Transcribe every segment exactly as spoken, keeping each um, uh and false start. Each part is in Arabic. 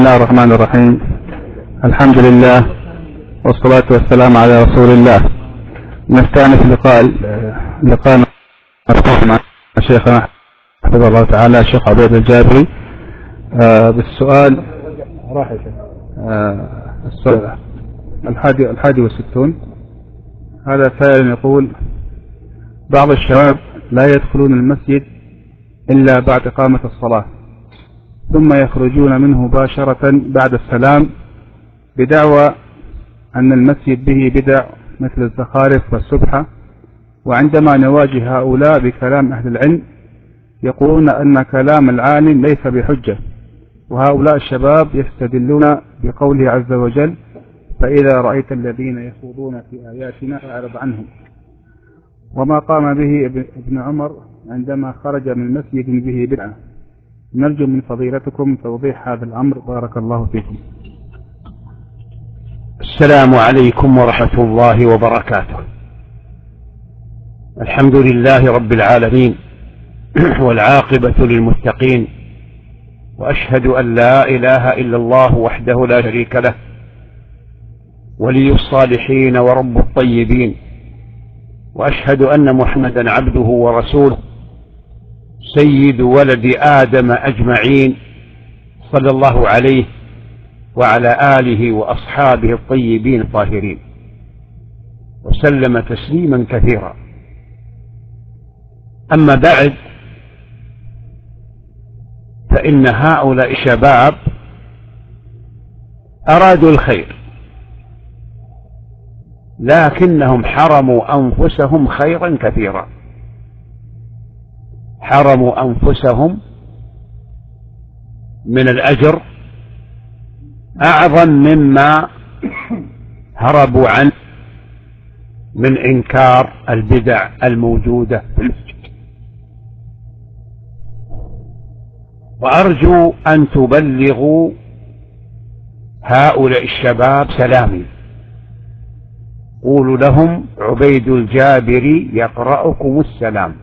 الله الرحمن الرحيم. الحمد لله والصلاة والسلام على رسول الله. نستأنف لقاء لقاءنا مع شيخنا حفظه الله تعالى الشيخ عبيد الجابري آه بالسؤال آه السؤال الحادي الحادي والستون. هذا سائل يقول: بعض الشباب لا يدخلون المسجد إلا بعد إقامة الصلاة، ثم يخرجون منه مباشرة بعد السلام بدعوى أن المسجد به بدع مثل الزخارف والسبحة. وعندما نواجه هؤلاء بكلام أهل العلم يقولون أن كلام العالم ليس بحجة، وهؤلاء الشباب يستدلون بقوله عز وجل: فإذا رأيت الذين يخوضون في آياتنا فأعرض عنهم. وما قام به ابن عمر عندما خرج من مسجد به بدعة. نرجو من فضيلتكم توضيح هذا الأمر، بارك الله فيكم. السلام عليكم ورحمة الله وبركاته. الحمد لله رب العالمين والعاقبة للمتقين، وأشهد أن لا إله إلا الله وحده لا شريك له، ولي الصالحين ورب الطيبين، وأشهد أن محمدا عبده ورسوله سيد ولد آدم أجمعين، صلى الله عليه وعلى آله وأصحابه الطيبين الطاهرين، وسلم تسليما كثيرا. أما بعد، فإن هؤلاء الشباب أرادوا الخير، لكنهم حرموا أنفسهم خيرا كثيرا، حرموا أنفسهم من الأجر أعظم مما هربوا عنه من إنكار البدع الموجودة في المسجد. وأرجو أن تبلغوا هؤلاء الشباب سلامي، قولوا لهم: عبيد الجابري يقرأكم السلام.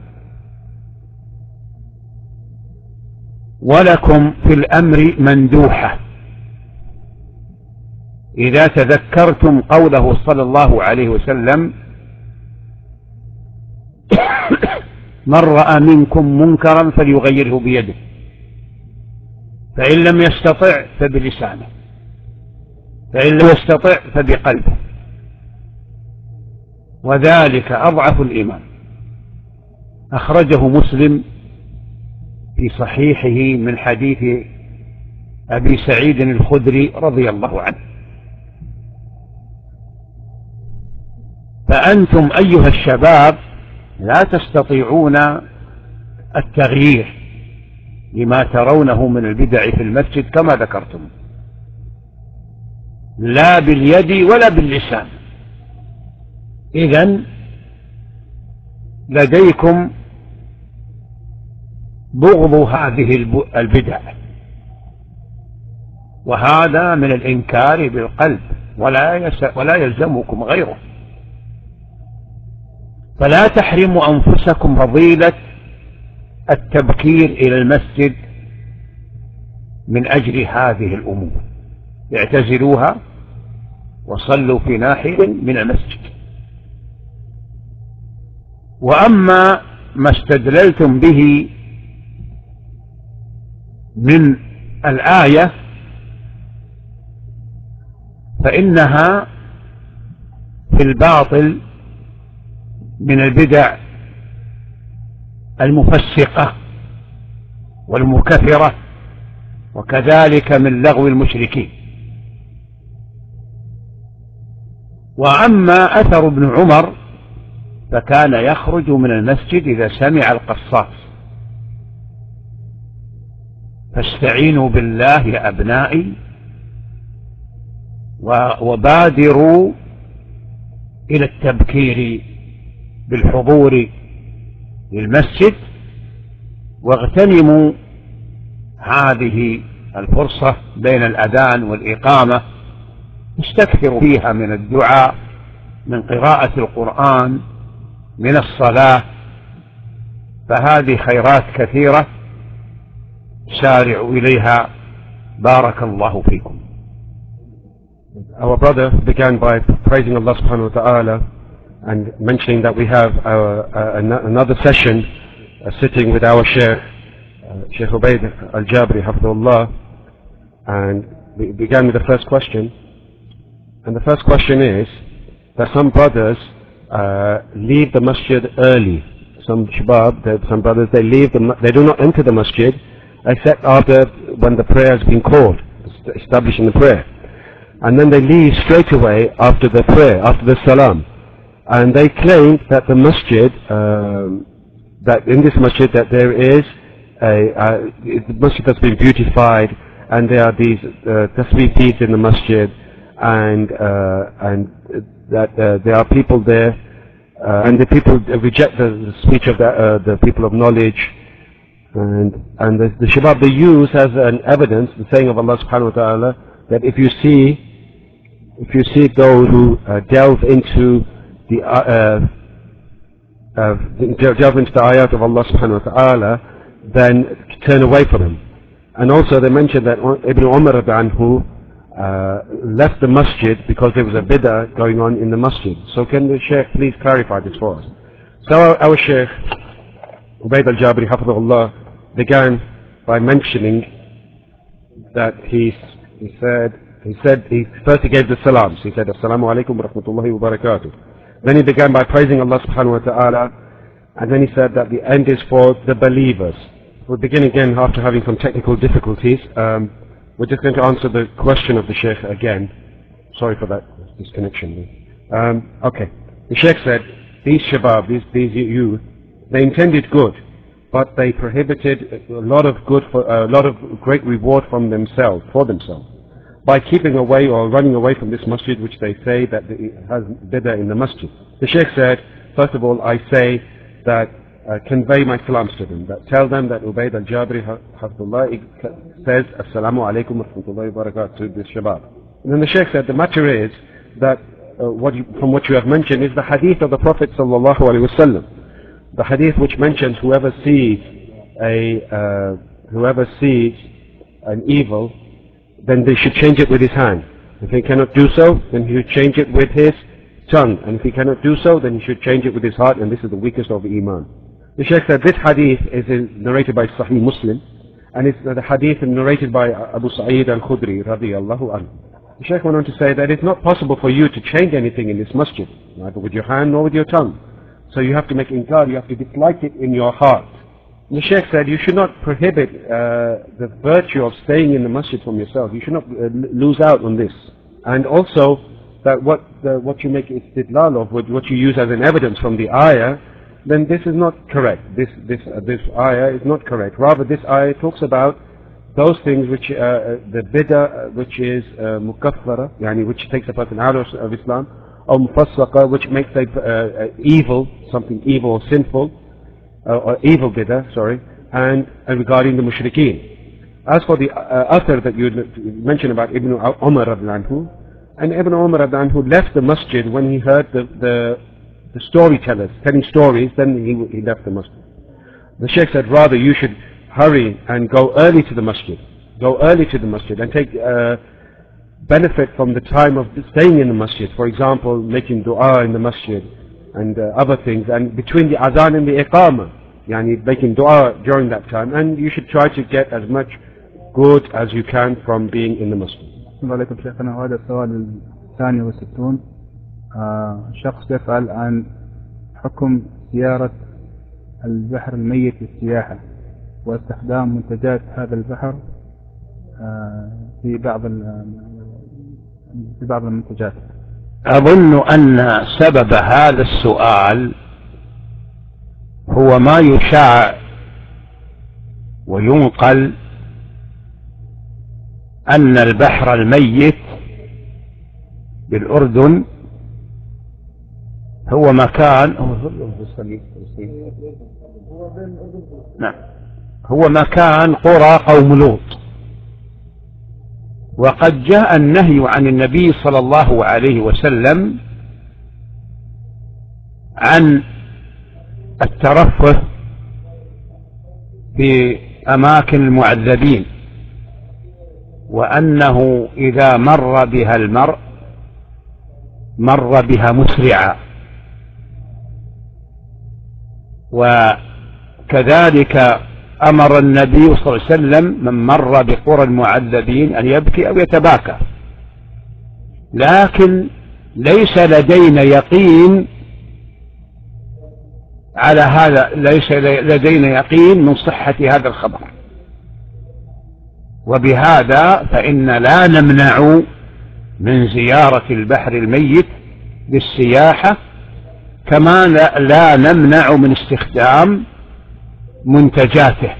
ولكم في الأمر مندوحة إذا تذكرتم قوله صلى الله عليه وسلم: من رأى منكم منكرا فليغيره بيده، فإن لم يستطع فبلسانه، فإن لم يستطع فبقلبه، وذلك أضعف الإيمان. أخرجه مسلم في صحيحه من حديث أبي سعيد الخدري رضي الله عنه. فأنتم أيها الشباب لا تستطيعون التغيير لما ترونه من البدع في المسجد كما ذكرتم، لا باليد ولا باللسان. إذن لديكم بغض هذه البدع، وهذا من الإنكار بالقلب، ولا ولا يلزمكم غيره. فلا تحرموا أنفسكم فضيلة التبكير إلى المسجد من أجل هذه الأمور، اعتزلوها وصلوا في ناحية من المسجد. وأما ما استدللتم به من الآية فإنها في الباطل من البدع المفسقة والمكفرة، وكذلك من لغو المشركين. وأما أثر ابن عمر فكان يخرج من المسجد إذا سمع القصاص. فاستعينوا بالله يا أبنائي وبادروا إلى التبكير بالحضور للمسجد، واغتنموا هذه الفرصة بين الأذان والإقامة، استكثروا فيها من الدعاء، من قراءة القرآن، من الصلاة، فهذه خيرات كثيرة سارعوا إليها بارك الله فيكم. Our brother began by praising Allah subhanahu wa ta'ala and mentioning that we have our, uh, another session uh, sitting with our Sheikh, uh, Sheikh Ubaid al-Jabri Hafidhullah, and we began with the first question. And the first question is that some brothers uh, leave the masjid early. Some shabab, some brothers, they leave the, they do not enter the masjid except after when the prayer has been called, establishing the prayer. And then they leave straight away after the prayer, after the salam. And they claim that the masjid, um, that in this masjid that there is a, uh, the masjid has been beautified, and there are these uh, tasbih beads in the masjid, and uh, and that uh, there are people there, uh, and the people reject the, the speech of the, uh, the people of knowledge, and and the, the shabab they use as an evidence the saying of Allah subhanahu wa ta'ala that if you see if you see those who uh, delve into the uh, uh, delve into the ayat of Allah subhanahu wa ta'ala, then turn away from him. And also they mentioned that Ibn Umar anhu uh, left the masjid because there was a bid'ah going on in the masjid. So can the Shaykh please clarify this for us? So our, our Shaykh Ubaid al-Jabri Hafidhullah began by mentioning that he, he said He said, he first he gave the salams. He said, Assalamu alaikum wa rahmatullahi wa barakatuh. Then he began by praising Allah subhanahu wa ta'ala. And then he said that the end is for the believers. We'll begin again after having some technical difficulties. Um, we're just going to answer the question of the Sheikh again. Sorry for that disconnection. Um, okay. The Sheikh said, these shabab, these, these youth, they intended good, but they prohibited a lot of good, for, a lot of great reward from themselves, for themselves, by keeping away or running away from this masjid which they say that it has bid'ah in the masjid. The Sheikh said, first of all, I say that uh, convey my salams to them, that tell them that Ubaid al-Jabri Hafidhullah says Assalamu alaikum wa rahmatullahi wa barakatuh to this shabab. And then the Sheikh said, the matter is that uh, what you, from what you have mentioned is the hadith of the Prophet sallallahu alaihi wasallam, the hadith which mentions whoever sees a uh, whoever sees an evil, then they should change it with his hand. If he cannot do so, then he should change it with his tongue. And if he cannot do so, then he should change it with his heart, and this is the weakest of Iman. The Shaykh said this hadith is narrated by Sahih Muslim, and it's the hadith narrated by Abu Sa'id al-Khudri radiyallahu anhu. The Shaykh went on to say that it's not possible for you to change anything in this masjid, neither with your hand nor with your tongue. So you have to make inkar, you have to dislike it in your heart. The Sheikh said you should not prohibit uh, the virtue of staying in the masjid from yourself. You should not uh, lose out on this. And also that what the, what you make istidlal of, what you use as an evidence from the ayah, then this is not correct. This this uh, this ayah is not correct. Rather, this ayah talks about those things which uh, the bid'ah which is uh, mukaffara, yani which takes a person out of, of Islam, or mufassiqa, which makes a uh, evil, something evil or sinful. Uh, or evil bid'ah, sorry, and, and regarding the mushrikeen. As for the uh, athar that you mentioned about Ibn Umar anhu, and Ibn Umar anhu left the masjid when he heard the, the, the storytellers telling stories, then he, he left the masjid. The Sheikh said, rather you should hurry and go early to the masjid, go early to the masjid and take uh, benefit from the time of staying in the masjid, for example, making dua in the masjid, and uh, other things, and between the adhan and the iqamah, yani making dua during that time, and you should try to get as much good as you can from being in the masjid. عليكم شيخنا. وهذا السؤال الثاني والستون. شخص يسأل عن حكم زيارة البحر الميت للسياحة واستخدام منتجات هذا البحر في بعض في بعض المنتجات. أظن أن سبب هذا السؤال هو ما يشاع وينقل أن البحر الميت بالأردن هو مكان نعم هو مكان قرى قوم لوط، وقد جاء النهي عن النبي صلى الله عليه وسلم عن الترفه في أماكن المعذبين، وأنه إذا مر بها المرء مر بها مسرعا، وكذلك أمر النبي صلى الله عليه وسلم من مر بقرى المعذبين أن يبكي أو يتباكى، لكن ليس لدينا يقين على هذا، ليس لدينا يقين من صحة هذا الخبر، وبهذا فإن لا نمنع من زيارة البحر الميت للسياحة، كما لا نمنع من استخدام منتجاته.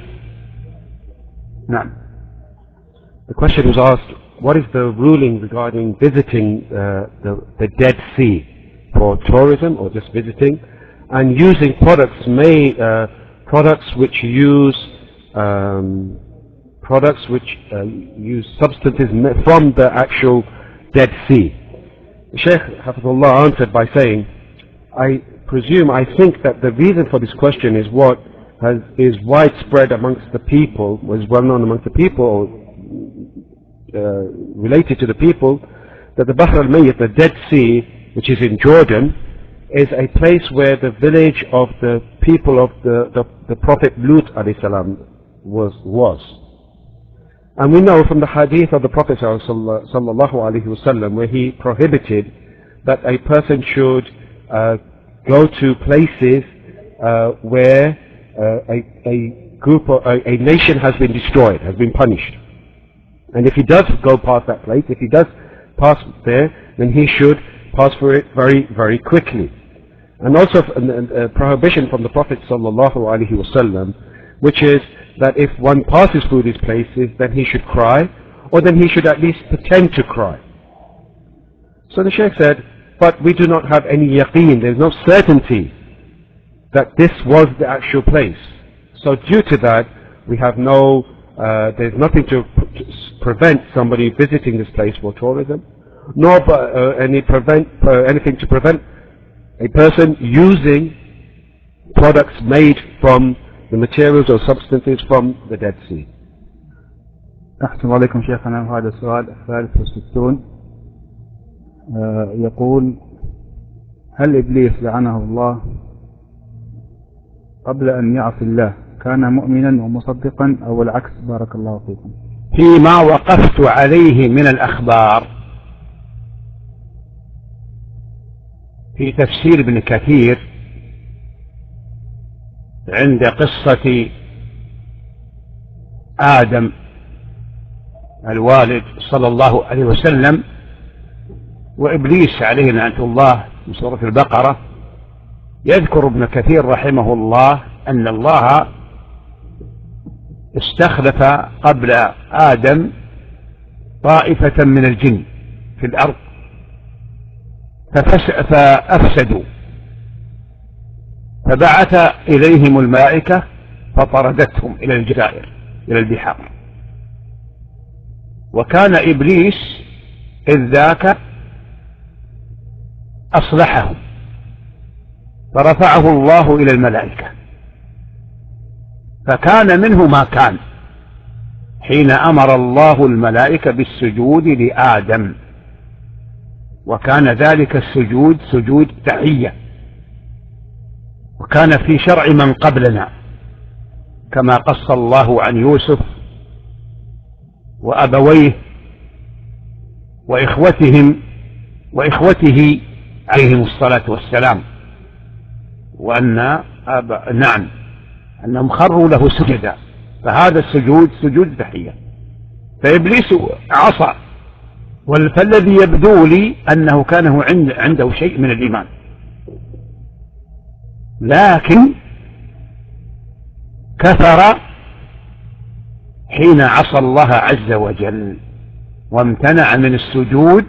نعم. The question was asked, what is the ruling regarding visiting uh, the, the Dead Sea for tourism or just visiting, and using products made, uh, products which use um, products which uh, use substances from the actual Dead Sea? Sheikh Hafizullah answered by saying, I presume, I think that the reason for this question is what has, is widespread amongst the people, was well known amongst the people, or uh, related to the people, that the Bahr al-Mayyit, the Dead Sea, which is in Jordan, is a place where the village of the people of the, the, the Prophet Lut alayhi salam was, was. And we know from the hadith of the Prophet sallallahu alayhi wasallam, where he prohibited that a person should uh, go to places uh, where uh, a, a group or a, a nation has been destroyed, has been punished. And if he does go past that place, if he does pass there, then he should pass for it very, very quickly. And also a, a prohibition from the Prophet sallallahu alaihi wasallam, which is that if one passes through these places, then he should cry, or then he should at least pretend to cry. So the Shaykh said, but we do not have any yaqeen, there is no certainty that this was the actual place. So due to that, we have no, uh, there is nothing to, to prevent somebody visiting this place for tourism, nor uh, any prevent, uh, anything to prevent a person using products made from the materials or substances from the Dead Sea. أحسن عليكم شيخنا. هذا السؤال الثالث والستون يقول: هل إبليس لعنه الله قبل أن يعصي الله كان مؤمنا ومصدقا أو العكس؟ بارك الله فيكم. فيما وقفت عليه من الأخبار في تفسير ابن كثير عند قصة آدم الوالد صلى الله عليه وسلم وإبليس عليه لعنة الله في سورة البقرة، يذكر ابن كثير رحمه الله أن الله استخلف قبل آدم طائفة من الجن في الأرض فأفسدوا، فبعث إليهم الملائكة فطردتهم إلى الجزائر إلى البحار، وكان إبليس إذ ذاك أصلحهم فرفعه الله إلى الملائكة، فكان منه ما كان حين أمر الله الملائكة بالسجود لآدم، وكان ذلك السجود سجود تحية، وكان في شرع من قبلنا كما قص الله عن يوسف وأبويه وإخوتهم وإخوته عليهم الصلاة والسلام، وأن أب... نعم أنهم خروا له سجدا، فهذا السجود سجود تحية. فإبليس عصى، فالذي يبدو لي أنه كان عنده شيء من الإيمان، لكن كفر حين عصى الله عز وجل وامتنع من السجود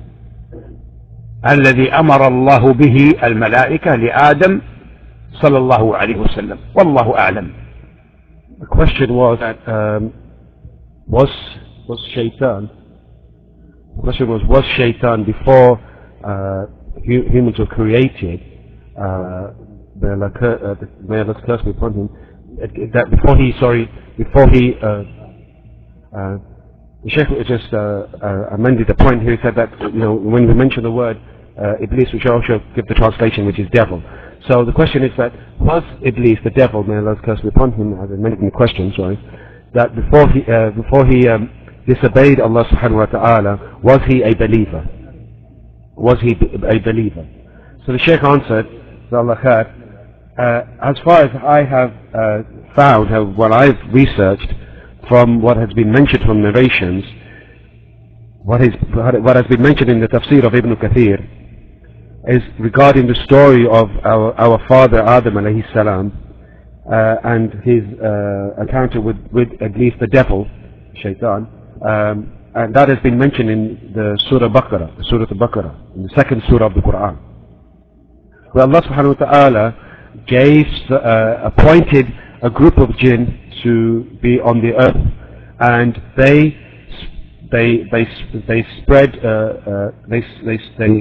الذي أمر الله به الملائكة لآدم صلى الله عليه وسلم، والله أعلم. The question was that um, was was Shaitan the question was was Shaitan before uh, humans were created, uh, may Allah uh, may Allah's curse be upon him, that before he sorry before he uh, uh, The Sheikh just uh, uh, amended the point here. He said that, you know, when we mention the word uh, Iblis, we should also give the translation, which is devil. So the question is that, was Iblis, the devil, may Allah's curse be upon him, as I mentioned in the question, sorry, that before he, uh, before he um, disobeyed Allah subhanahu wa ta'ala, was he a believer? Was he a believer? So the Sheikh answered, Allah khair, uh, as far as I have uh, found, uh, what I've researched, from what has been mentioned from narrations, what, is, what has been mentioned in the tafsir of Ibn Kathir is regarding the story of our, our father Adam alayhi salam uh, and his uh, encounter with, with at least the devil, shaitan, um, and that has been mentioned in the Surah Baqarah, the Surah Al-Baqarah, in the second Surah of the Quran, where Allah subhanahu wa ta'ala gave, uh, appointed a group of jinn to be on the earth, and they they they they spread uh, uh, they, they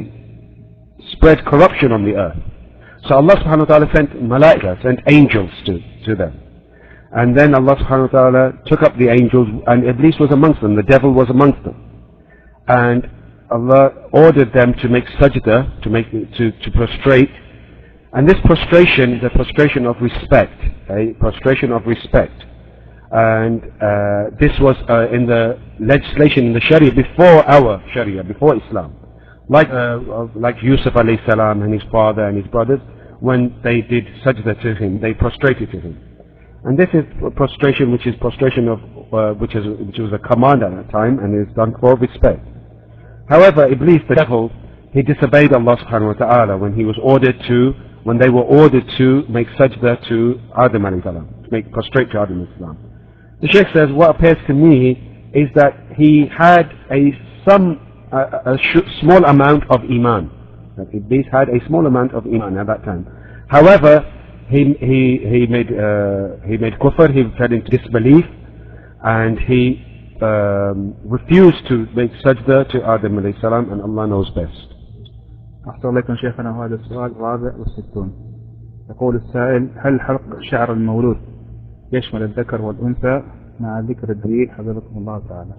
they spread corruption on the earth. So Allah subhanahu wa ta'ala sent malaika, sent angels to, to them, and then Allah subhanahu wa ta'ala took up the angels, and Iblis was amongst them, the devil was amongst them, and Allah ordered them to make sajda, to make to, to prostrate. And this prostration is a prostration of respect, a prostration of respect. And uh, this was uh, in the legislation in the Sharia before our Sharia, before Islam. Like uh, like Yusuf alayhi salam and his father and his brothers, when they did sajda to him, they prostrated to him. And this is prostration which is prostration of, uh, which, is, which was a command at that time, and is done for respect. However, Iblis, the devil, he disobeyed Allah subhanahu wa ta'ala when he was ordered to when they were ordered to make sajda to Adam alayhi salam, to make prostrate to Adam alayhi salam. The Sheikh says, what appears to me is that he had a some a, a small amount of iman. That Iblis had a small amount of iman at that time. However, he he he made uh, he made kufr. He fell into disbelief, and he um, refused to make sajda to Adam alayhi salam, and Allah knows best. أحسن لكم شيخنا. وهذا السؤال الرابع والستون. يقول السائل: هل حلق شعر المولود يشمل الذكر والأنثى مع ذكر الدليل حفظكم الله تعالى؟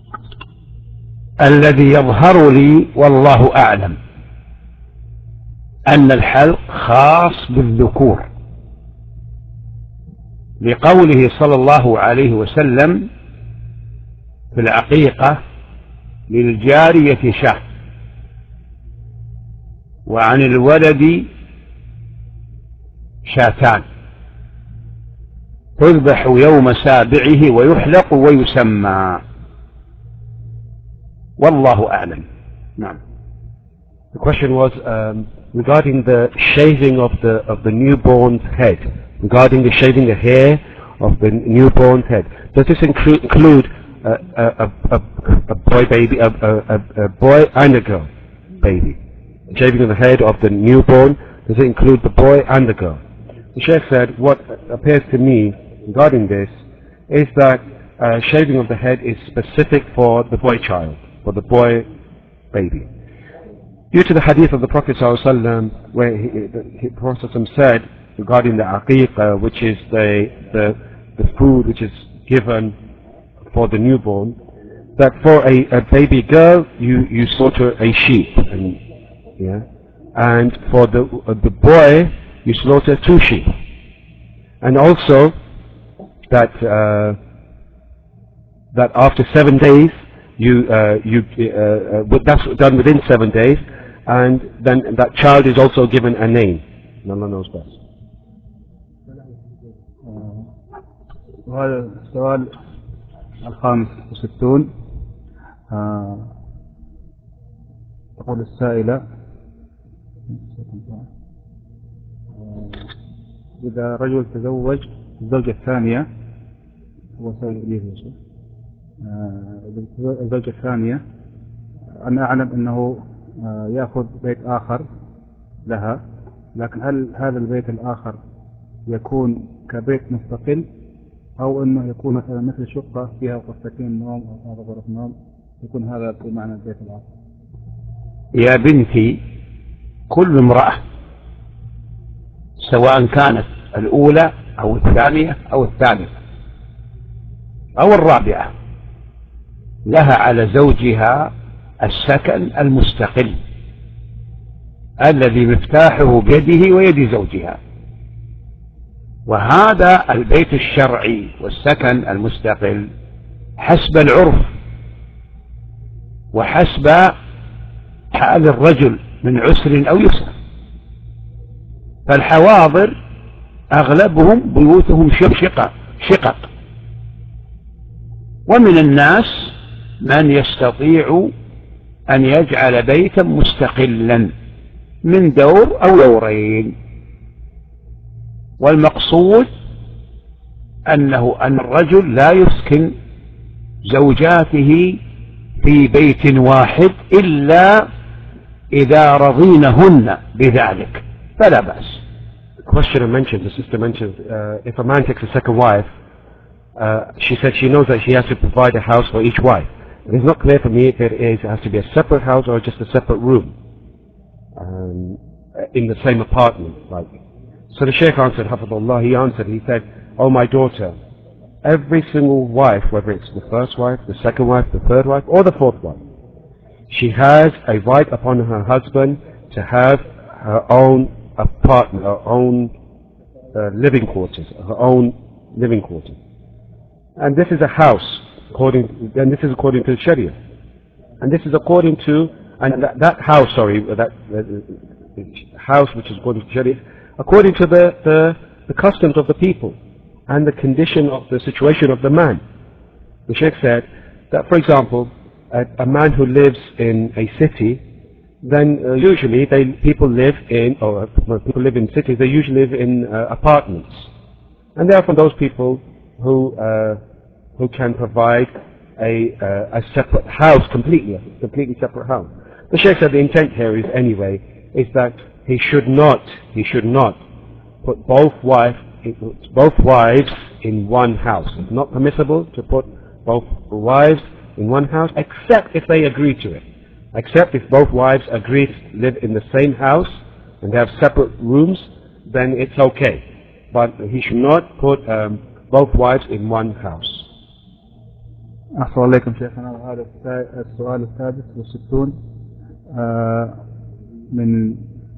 الذي يظهر لي والله أعلم أن الحلق خاص بالذكور، لقوله صلى الله عليه وسلم في العقيقة: للجارية شاه، وعن الولد شاتان، تذبح يوم سابعه ويحلق ويسمى، والله أعلم. نعم. The question was um, regarding the shaving of the of the newborn's head, regarding the shaving the hair of the newborn's head. Does this include, include a, a, a, a boy baby, a, a, a boy and a girl baby? Shaving of the head of the newborn, does it include the boy and the girl? The Sheikh said, what appears to me regarding this is that uh, shaving of the head is specific for the boy child, for the boy baby. Due to the hadith of the Prophet ﷺ, where he, the, the Prophet said regarding the aqiqah, which is the, the, the food which is given for the newborn, that for a, a baby girl you, you slaughter a sheep, and, yeah, and for the, uh, the boy you slaughter two sheep. And also that uh, that after seven days you uh, you uh, uh, that's done within seven days, and then that child is also given a name. Allah knows best. وهذا السؤال الخامس والستون. تقول السائلة: إذا رجل تزوج الزوجة الثانية، هو سائل الزوجة الثانية، أنا أعلم أنه يأخذ بيت آخر لها، لكن هل هذا البيت الآخر يكون كبيت مستقل، أو أنه يكون مثلا مثل شقة فيها غرفتين نوم أو هذا غرف نوم، يكون هذا بمعنى البيت الآخر؟ يا بنتي، كل امرأة سواء كانت الأولى أو الثانية أو الثالثة أو الرابعة، لها على زوجها السكن المستقل الذي مفتاحه بيده ويد زوجها. وهذا البيت الشرعي والسكن المستقل حسب العرف وحسب حال الرجل من عسر أو يسر. فالحواضر أغلبهم بيوتهم شقق شقق، ومن الناس من يستطيع أن يجعل بيتا مستقلا من دور أو دورين. والمقصود أنه أن الرجل لا يسكن زوجاته في بيت واحد إلا إذا رضينهن بذلك فلا بأس. The questioner mentioned, the sister mentioned, uh, if a man takes a second wife, uh, she said she knows that she has to provide a house for each wife. It is not clear for me if it is, it has to be a separate house or just a separate room um, in the same apartment. Like. So the Shaykh answered, Hafidullah, he answered, he said, "Oh my daughter, every single wife, whether it's the first wife, the second wife, the third wife, or the fourth wife, she has a right upon her husband to have her own apartment, her own uh, living quarters, her own living quarters. And this is a house, according, and this is according to the Sharia. And this is according to, and that, that house, sorry, that uh, house which is according to Sharia, according to the, the, the customs of the people and the condition of the situation of the man. The Sheikh said that, for example, a, a man who lives in a city, then uh, usually they, people live in, or when people live in cities, they usually live in uh, apartments. And therefore those people who, uh, who can provide a, uh, a separate house, completely, a completely separate house. The Sheikh said the intent here is anyway, is that he should not, he should not put both wife, both wives in one house. It's not permissible to put both wives in one house, except if they agree to it. Except if both wives agree to live in the same house and have separate rooms, then it's okay. But he should not put um, both wives in one house. أحسن عليكم شيخنا. وهذا السؤال السادس والستون من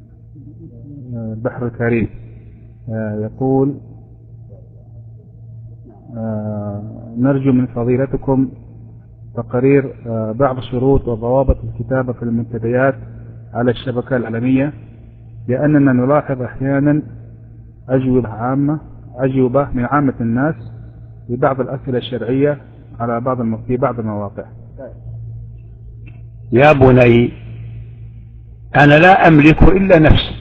بحر الكريم يقول: نرجو من فضيلتكم تقرير بعض شروط وضوابط الكتابة في المنتديات على الشبكة العالمية، لأننا نلاحظ أحيانا أجوبة عامة أجوبة من عامة الناس لبعض الأسئلة الشرعية على بعض في بعض المواقع. يا بني، أنا لا أملك إلا نفسي،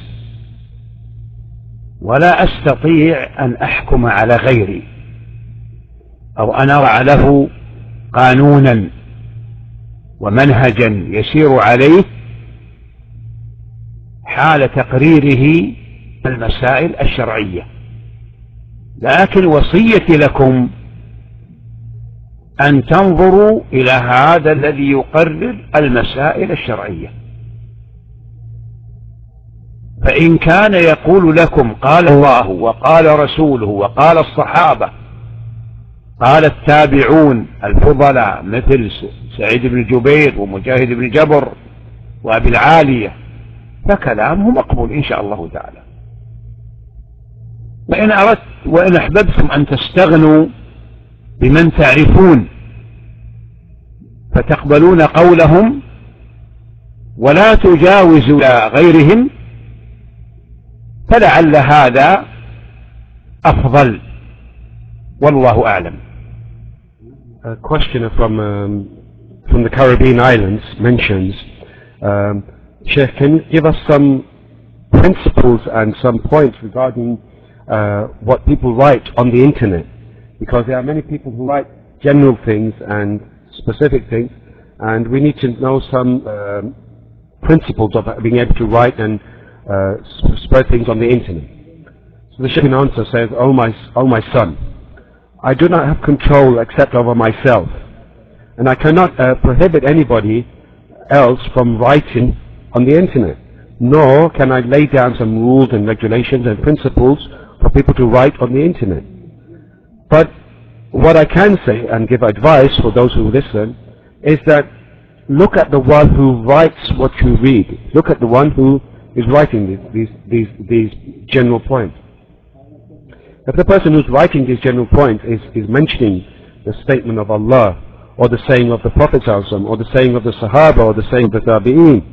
ولا أستطيع أن أحكم على غيري أو أن أضع له قانونا ومنهجا يسير عليه حال تقريره المسائل الشرعية. لكن وصيتي لكم أن تنظروا إلى هذا الذي يقرر المسائل الشرعية، فإن كان يقول لكم قال الله وقال رسوله وقال الصحابة قال التابعون الفضلاء مثل سعيد بن جبير ومجاهد بن جبر وأبي العالية، فكلامه مقبول إن شاء الله تعالى. وإن أردت وإن أحببتم أن تستغنوا بمن تعرفون فتقبلون قولهم ولا تجاوزوا غيرهم، فلعل هذا أفضل، والله أعلم. A questioner from um, from the Caribbean islands mentions, um, Sheikh, can you give us some principles and some points regarding uh, what people write on the internet? Because there are many people who write general things and specific things, and we need to know some um, principles of being able to write and uh, spread things on the internet. So the Sheikh in answer says, "Oh my, oh my son, I do not have control except over myself, and I cannot uh, prohibit anybody else from writing on the internet, nor can I lay down some rules and regulations and principles for people to write on the internet. But what I can say and give advice for those who listen is that look at the one who writes what you read. Look at the one who is writing these, these, these, these general points. If the person who's writing these general points is, is mentioning the statement of Allah, or the saying of the Prophet ﷺ, or the saying of the Sahaba, or the saying of the Tabi'een,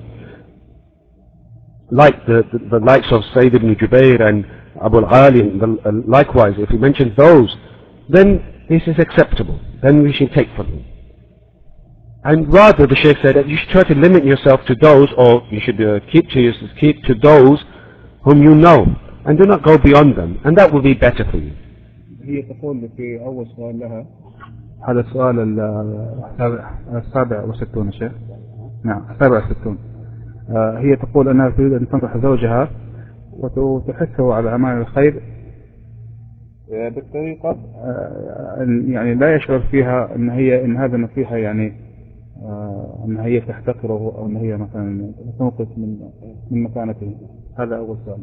like the, the, the likes of Sayyid ibn Jubayr and Abu al-Ali, uh, likewise, if he mentions those, then this is acceptable. Then we should take from him. And rather, the Shaykh said that you should try to limit yourself to those, or you should uh, keep to yourself, keep to those whom you know, and do not go beyond them, and that will be better for you. هي تقول في أول سؤال لها، هذا السؤال السابع السابع وستون شيخ، نعم السابع وستون. هي تقول أنها تريد أن تنصح زوجها وتحثه على أعمال الخير بالطريقة يعني لا يشعر فيها أن هي إن هذا النصيحة يعني أن هي تحتقره أو أن هي مثلا تنقص من من مكانته. هذا أول سؤال.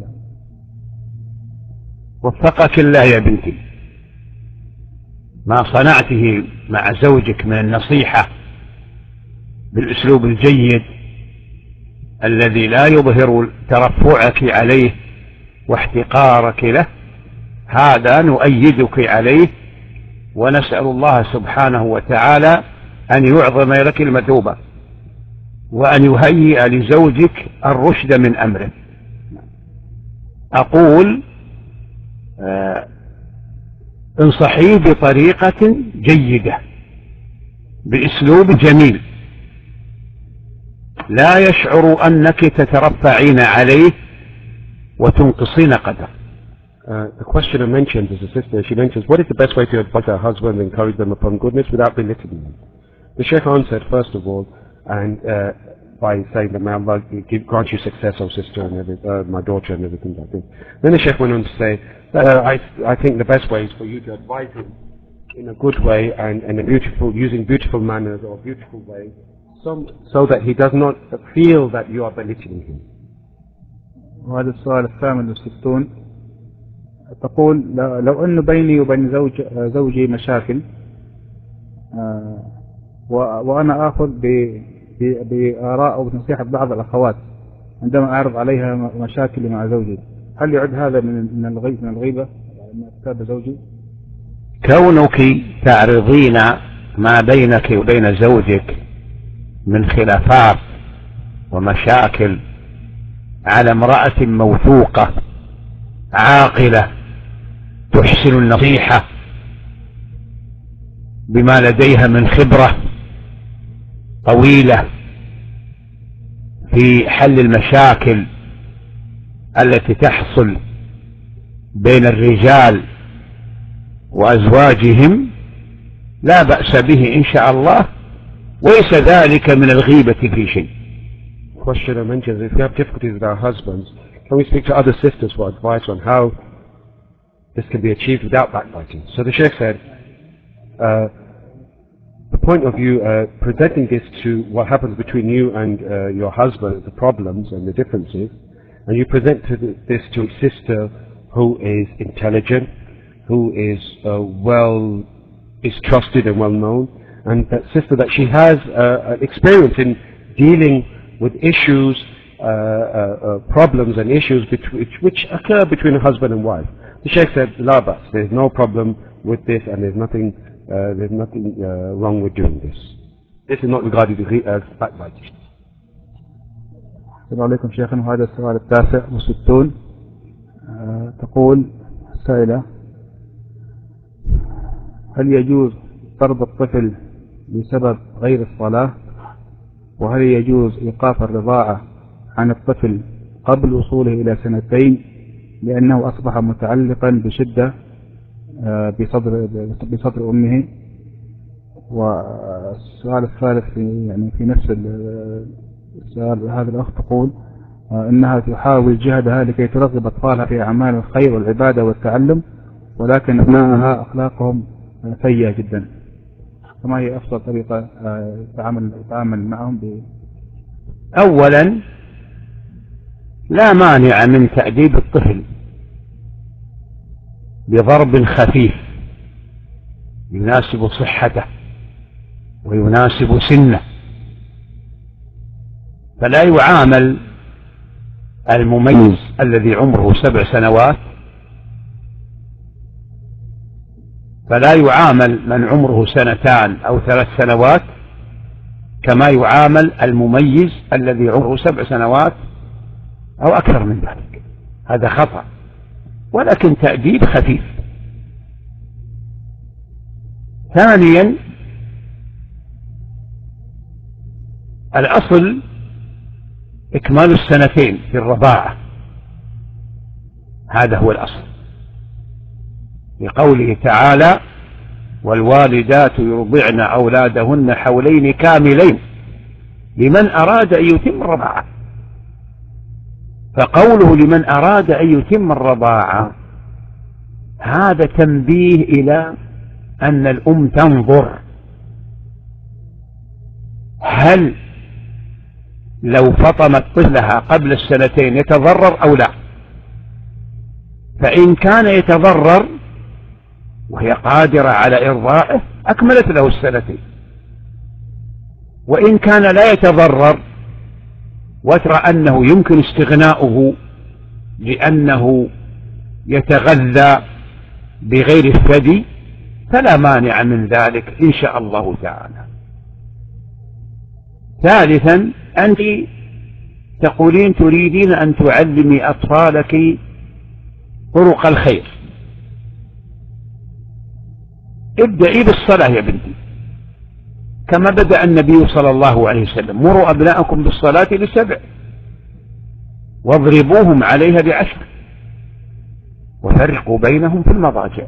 وفقك الله يا بنتي، ما صنعته مع زوجك من النصيحة بالأسلوب الجيد الذي لا يظهر ترفعك عليه واحتقارك له، هذا نؤيدك عليه، ونسأل الله سبحانه وتعالى أن يعظم لك المثوبة وأن يهيئ لزوجك الرشد من أمره. أقول آه انصحيه بطريقة جيدة بأسلوب جميل لا يشعر أنك تترفعين عليه وتنقصين قدره. Uh, the questioner mentions, as a sister, she mentions, what is the best way to advise her husband and encourage them upon goodness without belittling them? The Shaykh answered, first of all, and uh, by saying that may Allah give, grant you success, oh sister, and every, uh, my daughter, and everything like this. Then the Shaykh went on to say, that, uh, I, I think the best way is for you to advise him in a good way and in a beautiful, using beautiful manners or beautiful way, so, so that he does not feel that you are belittling him. وهذا السؤال الثامن والستون. تقول لو أنه بيني وبين زوج زوجي مشاكل وأنا أخذ بآراء أو بنصيحة بعض الأخوات عندما أعرض عليها مشاكلي مع زوجي، هل يعد هذا من الغيبة من الغيبة من أسباب زوجي؟ كونك تعرضين ما بينك وبين زوجك من خلافات ومشاكل على امرأة موثوقة عاقلة تحسن النصيحة بما لديها من خبرة طويلة في حل المشاكل التي تحصل بين الرجال وأزواجهم، لا بأس به إن شاء الله، وليس ذلك من الغيبة في شيء. Questioner mentions, if we have difficulties with our husbands, can we speak to other sisters for advice on how this can be achieved without backbiting? So the Shaykh said, uh, the point of view, uh, presenting this to what happens between you and uh, your husband, the problems and the differences, and you present to the, this to a sister who is intelligent, who is uh, well, is trusted and well known, and that sister that she has uh, experience in dealing with issues, uh, uh, uh, problems and issues which, which occur between a husband and wife. The Shaykh said, La bas, there's no problem with this, and there's nothing, uh, there's nothing uh, wrong with doing this. This is not regarded as backbiting. السلام عليكم شيخنا. وهذا السؤال التاسع والستون. أه تقول السائلة: هل يجوز طرد الطفل بسبب غير الصلاة؟ وهل يجوز إيقاف الرضاعة عن الطفل قبل وصوله إلى سنتين لأنه أصبح متعلقا بشدة بصدر بصدر أمه؟ والسؤال الثالث في يعني في نفس السؤال، هذا الأخ تقول إنها تحاول جهدها لكي ترغب أطفالها في أعمال الخير والعبادة والتعلم، ولكن أبنائها أخلاقهم سيئة جدا، فما هي أفضل طريقة تعامل تعامل معهم ب... أولا، لا مانع من تأديب الطفل بضرب خفيف يناسب صحته ويناسب سنه، فلا يعامل المميز الذي عمره سبع سنوات فلا يعامل من عمره سنتان أو ثلاث سنوات كما يعامل المميز الذي عمره سبع سنوات أو أكثر من ذلك. هذا خطأ، ولكن تأديب خفيف. ثانيا، الأصل إكمال السنتين في الرضاعة، هذا هو الأصل، لقوله تعالى: والوالدات يرضعن أولادهن حولين كاملين لمن أراد أن يتم الرضاعة. فقوله لمن أراد أن يتم الرضاعة هذا تنبيه إلى أن الأم تنظر هل لو فطمت طفلها قبل السنتين يتضرر أو لا. فإن كان يتضرر وهي قادرة على إرضاعه أكملت له السنتين، وإن كان لا يتضرر وترى أنه يمكن استغناؤه لأنه يتغذى بغير الثدي فلا مانع من ذلك إن شاء الله تعالى. ثالثا، أنت تقولين تريدين أن تعلمي أطفالك طرق الخير. ابدأي بالصلاة يا بنتي، كما بدأ النبي صلى الله عليه وسلم: مروا أبناءكم بالصلاة لسبع واضربوهم عليها بعشر وفرقوا بينهم في المضاجع.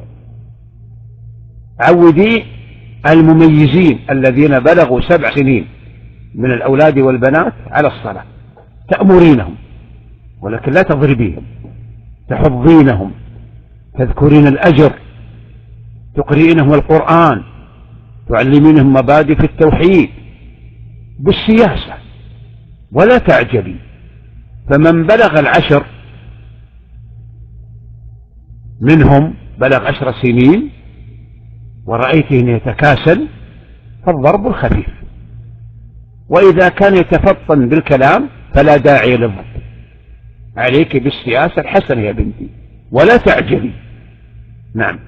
عودي المميزين الذين بلغوا سبع سنين من الأولاد والبنات على الصلاة، تأمرينهم ولكن لا تضربيهم، تحضينهم، تذكرين الأجر، تقرئينهم القرآن، تعلمينهم مبادئ في التوحيد بالسياسة، ولا تعجبي. فمن بلغ العشر منهم بلغ عشر سنين ورأيته أن يتكاسل فالضرب الخفيف، وإذا كان يتفطن بالكلام فلا داعي للضرب. عليك بالسياسة الحسنة يا بنتي ولا تعجبي. نعم.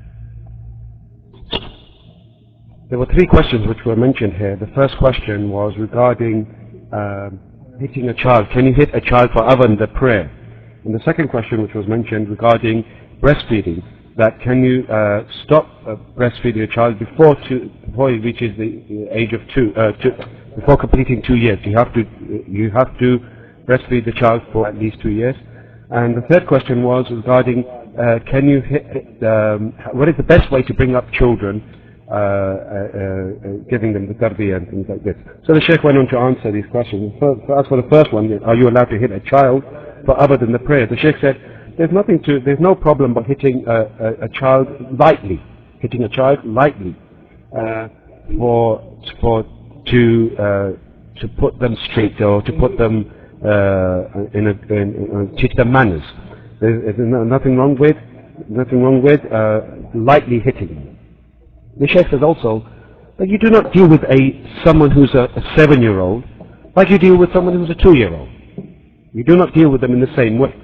There were three questions which were mentioned here. The first question was regarding uh, hitting a child. Can you hit a child for other than the prayer? And the second question which was mentioned regarding breastfeeding, that can you uh, stop uh, breastfeeding a child before, two, before he reaches the age of two, uh, two, before completing two years. You have to, you have to breastfeed the child for at least two years. And the third question was regarding uh, can you hit, um, what is the best way to bring up children, Uh, uh, uh, giving them the tarbiyah and things like this. So the Sheikh went on to answer these questions. For, for, as for the first one, are you allowed to hit a child for other than the prayer? The Sheikh said, there's nothing to, there's no problem about hitting a, a, a child lightly, hitting a child lightly, uh, for, for, to, uh, to put them straight or to put them, uh, in a, in, in, teach them manners. There's, there's nothing wrong with, nothing wrong with, uh, lightly hitting them. The Sheikh says also that you do not deal with a someone who's a, a seven-year-old like you deal with someone who's a two-year-old. You do not deal with them in the same way.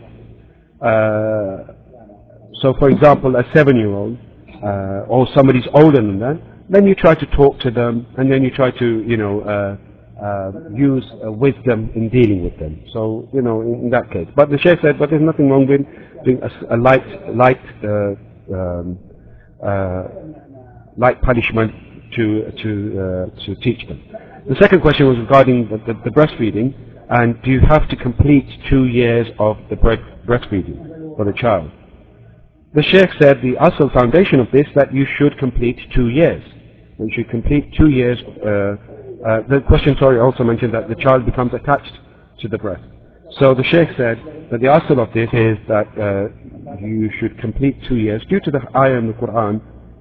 Uh, so, for example, a seven-year-old uh, or somebody's older than that, then you try to talk to them, and then you try to, you know, uh, uh, use uh, wisdom in dealing with them. So, you know, in, in that case. But the Sheikh said, but there's nothing wrong with doing a, a light, light. Uh, um, uh, like punishment to to uh, to teach them. The second question was regarding the, the, the breastfeeding, and do you have to complete two years of the breastfeeding for the child? The Sheikh said the asl foundation of this, that you should complete two years. You should complete two years. Uh, uh, the question, sorry, also mentioned that the child becomes attached to the breast. So the Sheikh said that the asl of this is that uh, you should complete two years due to the ayah in the Quran.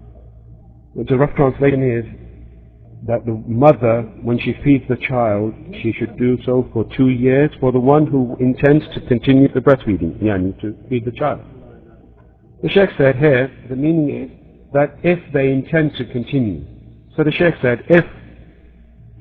The rough translation is that the mother, when she feeds the child, she should do so for two years for the one who intends to continue the breastfeeding, yani to feed the child. The Sheikh said here, the meaning is that if they intend to continue. So the Sheikh said, if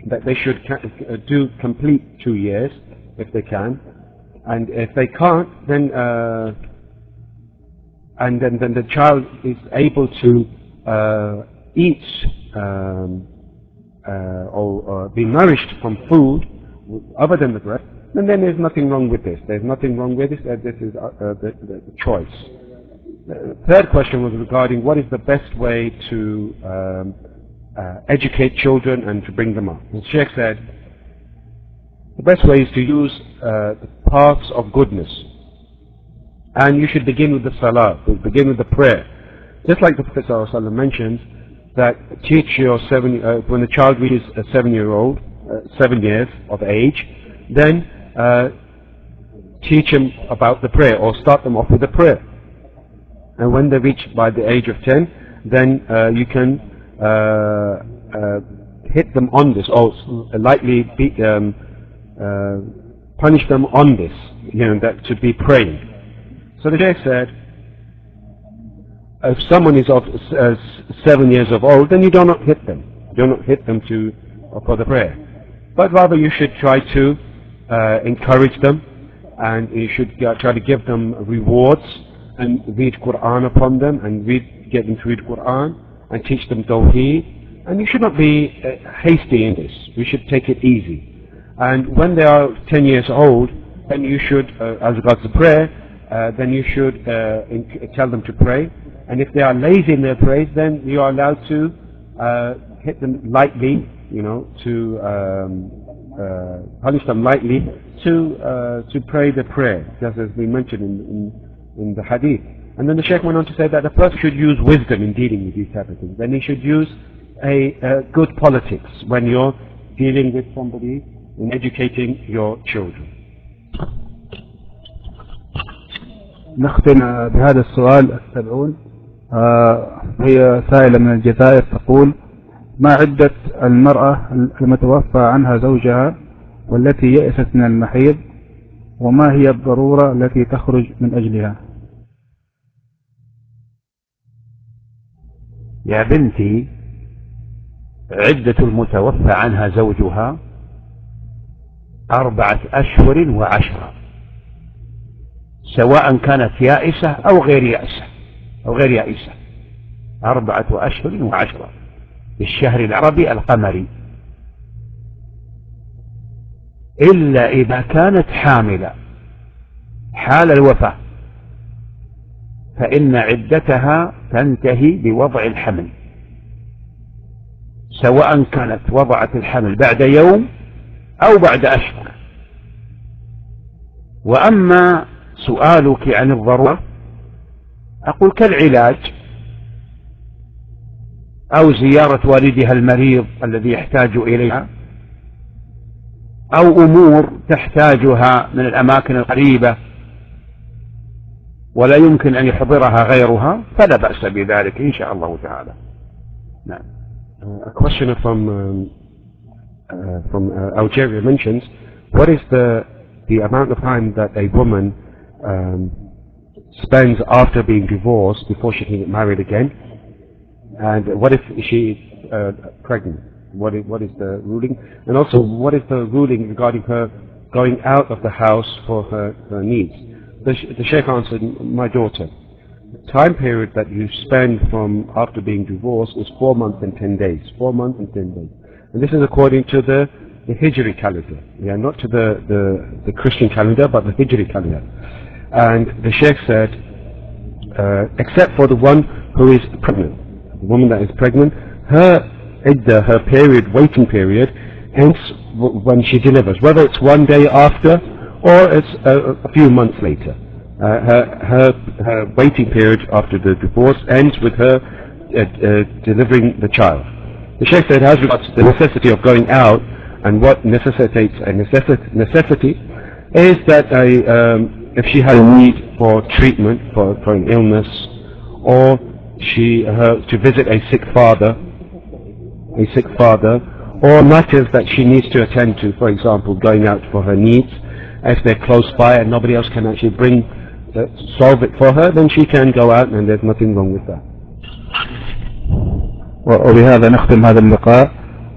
that they should ca uh, do complete two years if they can, and if they can't, then uh, and then, then the child is able to uh, eat um, uh, or, or be nourished from food other than the breast, then, then there's nothing wrong with this. There's nothing wrong with this. Uh, this is uh, uh, the, the, the choice. The third question was regarding what is the best way to um, uh, educate children and to bring them up. The Sheikh said the best way is to use uh, the paths of goodness, and you should begin with the salah, begin with the prayer. Just like the Prophet ﷺ mentions that teach your seven, uh, when a child reaches a seven-year-old, uh, seven years of age, then uh, teach them about the prayer, or start them off with the prayer. And when they reach by the age of ten, then uh, you can uh, uh, hit them on this, or lightly beat, um, uh, punish them on this, you know, that to be praying. So the Shaykh said, if someone is of uh, seven years of old, then you do not hit them. You do not hit them to uh, for the prayer, but rather you should try to uh, encourage them, and you should uh, try to give them rewards and read Quran upon them, and read, get them to read Quran and teach them Tawheed. And you should not be uh, hasty in this. You should take it easy. And when they are ten years old, then you should, uh, as regards the prayer, uh, then you should uh, tell them to pray. And if they are lazy in their prayers, then you are allowed to uh, hit them lightly, you know, to um, uh, punish them lightly to uh, to pray the prayer, just as we mentioned in, in in the hadith. And then the Shaykh went on to say that a person should use wisdom in dealing with these type of things. Then he should use a, a good politics when you're dealing with somebody in educating your children. نختم بهذا السؤال السبعون. هي سائلة من الجزائر تقول: ما عدة المرأة المتوفى عنها زوجها والتي يئست من المحيض، وما هي الضرورة التي تخرج من أجلها؟ يا بنتي، عدة المتوفى عنها زوجها أربعة أشهر وعشرة، سواء كانت يائسة أو غير يائسة أو غير يائسة. أربعة أشهر وعشرة بالشهر العربي القمري، إلا إذا كانت حاملة حال الوفاة، فإن عدتها تنتهي بوضع الحمل، سواء كانت وضعت الحمل بعد يوم أو بعد أشهر. وأما سؤالك عن الضرورة، أقول كالعلاج أو زيارة والدها المريض الذي يحتاج إليها، أو أمور تحتاجها من الأماكن القريبة ولا يمكن أن يحضرها غيرها، فلا بأس بذلك إن شاء الله تعالى. نعم. A questioner from um, uh, from uh, Algeria mentions, what is the the amount of time that a woman um, spends after being divorced before she can get married again, and what if she is uh, pregnant? What is, what is the ruling? And also, what is the ruling regarding her going out of the house for her, her needs? The, the Sheikh answered, my daughter, the time period that you spend from after being divorced is four months and ten days. Four months and ten days. And this is according to the, the Hijri calendar. Yeah, not to the, the, the Christian calendar, but the Hijri calendar. And the Sheikh said, uh, except for the one who is pregnant, the woman that is pregnant, her iddah, her period, waiting period, ends w when she delivers, whether it's one day after or it's a, a few months later. Uh, her, her, her waiting period after the divorce ends with her uh, uh, delivering the child. The Sheikh said, as regards the necessity of going out, and what necessitates a necessi necessity is that a, um, if she had a need for treatment for, for an illness, or she her, to visit a sick father, a sick father, or matters that she needs to attend to, for example, going out for her needs, if they're close by and nobody else can actually bring, uh, solve it for her, then she can go out and there's nothing wrong with that. وبهذا نختم هذا اللقاء.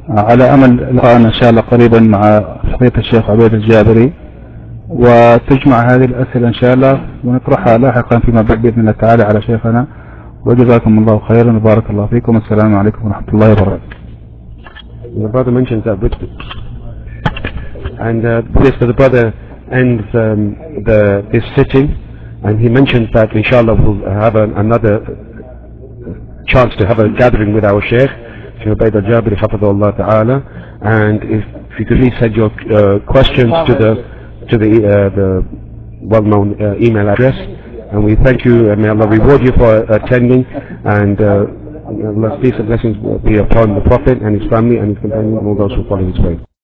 على أمل لقاءنا إن شاء الله قريبا مع فضيلة الشيخ عبيد الجابري، وتجمع هذه الأسئلة إن شاء الله ونطرحها لاحقا فيما بعد بإذن الله تعالى على شيخنا. وجزاكم الله خيرا وبارك الله فيكم، والسلام عليكم ورحمة الله وبركاته. The brother mentions that Britain. And uh, this, the brother ends um, the, this sitting, and he mentions that inshallah we'll have an, another chance to have a gathering with our Shaykh, Shaykh Ubaid al-Jabiri Hafidhullah Ta'ala, and if, if you could please send your uh, questions to the to the, uh, the well-known uh, email address, and we thank you and may Allah reward you for attending, and uh, Allah's peace and blessings be upon the Prophet and his family and his companions and all those who follow his way.